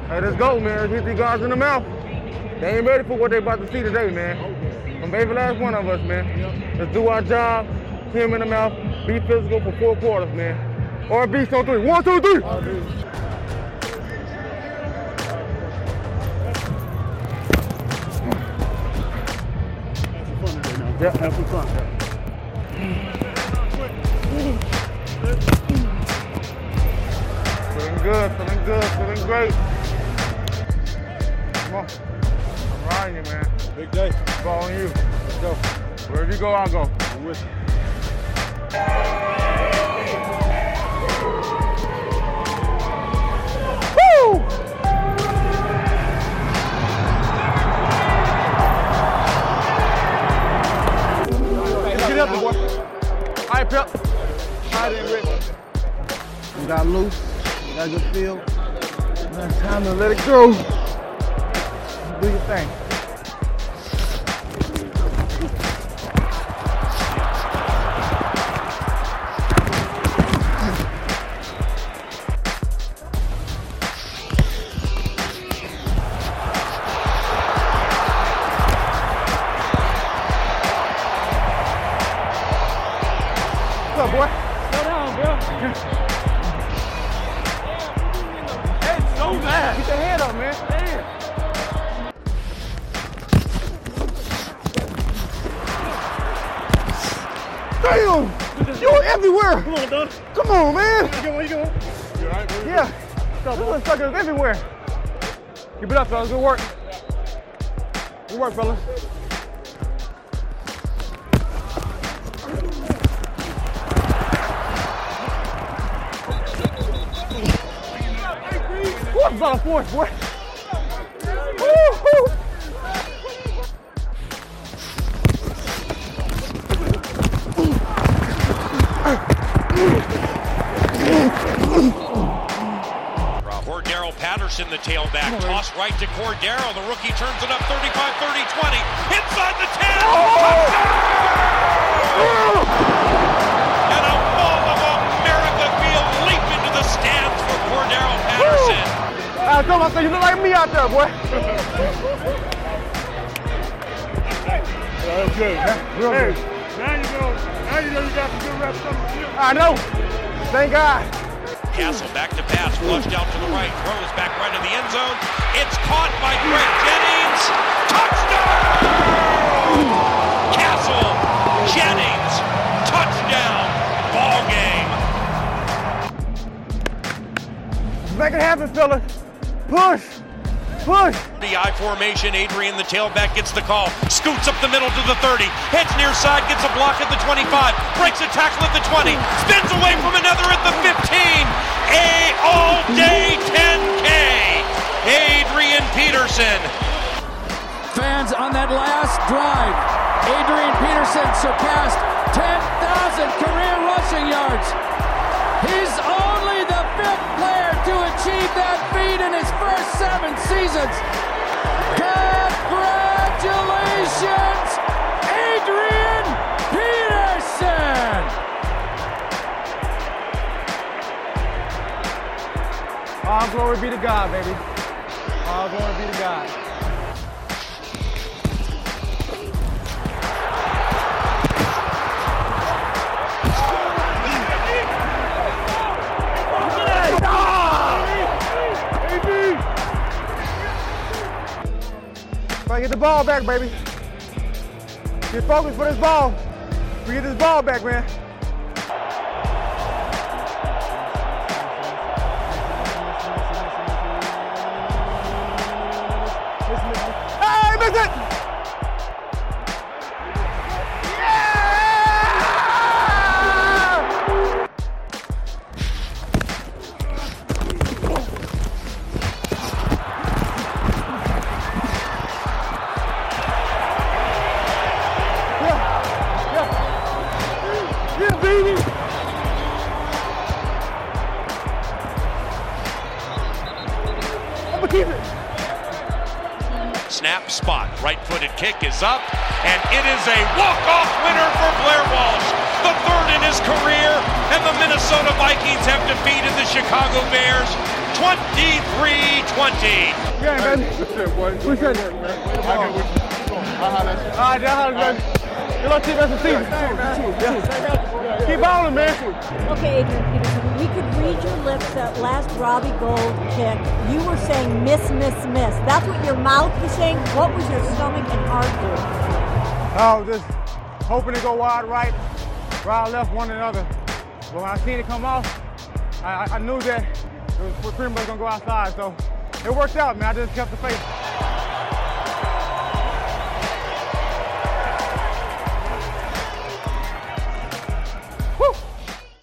Hey, let's go, man. Let's hit these guys in the mouth. They ain't ready for what they about to see today, man. From every last one of us, man. Let's do our job, hit him in the mouth, be physical for 4 quarters, man. Or beast on 3. 1, 2, 3. Yeah, have some fun. Feeling good, feeling great. Come on. I'm riding you, man. Big day. Ball on you. Let's go. Wherever you go, I'll go. I'm with you. Woo! Get up, boy. All right, Pep. All right, then, Rick. You got loose. You got a good feel. Now it's time to let it go. Do your thing. What's up, boy? Slow down, bro. It's so bad. Get your head up, man. Damn! You're everywhere! Come on, Don. Come on, man! Where you going? You all right, bro? Yeah. This motherfucker is everywhere. Keep it up, fellas. Good work. Good work, fellas. What about a force, boy? Woo-hoo. Cordero Patterson, the tailback, toss right to Cordero. The rookie turns it up 35, 30, 20. Inside the 10. And a Mall of America field leap into the stands for Cordero Patterson. I told myself, you look like me out there, boy. That was good. Real good. Now you know you got some good reps on the field. I know. Thank God. Castle back to pass, flushed out to the right, throws back right of the end zone. It's caught by Greg Jennings. Touchdown! Castle, Jennings, touchdown, ball game. Make it happen, fellas. Push. Push. The I formation, Adrian, the tailback, gets the call, scoots up the middle to the 30, heads near side, gets a block at the 25, breaks a tackle at the 20, spins away from another at the 15. A all-day 10K, Adrian Peterson. Fans on that last drive, Adrian Peterson surpassed 10,000 career rushing yards. He's only the 5th player to achieve that feat in his first 7 seasons. Congratulations, Adrian Peterson! All glory be to God, baby. All glory be to God. Try to get the ball back, baby. Get focused for this ball. We get this ball back, man. Hey, miss it! Yeah, baby! I'm gonna keep it. Snap, spot, right-footed kick is up, and it is a walk-off winner for Blair Walsh, the 3rd in his career, and the Minnesota Vikings have defeated the Chicago Bears 23-20. Yeah, baby. Good shit, boy. Appreciate it. Work, man. I'll get with you. I'll holler at you. All right, y'all have a good team rest of the season. Keep balling, man. Okay, Adrian Peterson, we could read your lips that last Robbie Gould kick. You were saying miss, miss, miss. That's what your mouth was saying. What was your stomach and heart doing? Oh, just hoping to go wide right, wide left, one or the other. But when I seen it come off, I knew that it was pretty much going to go outside. So it worked out, man. I just kept the faith.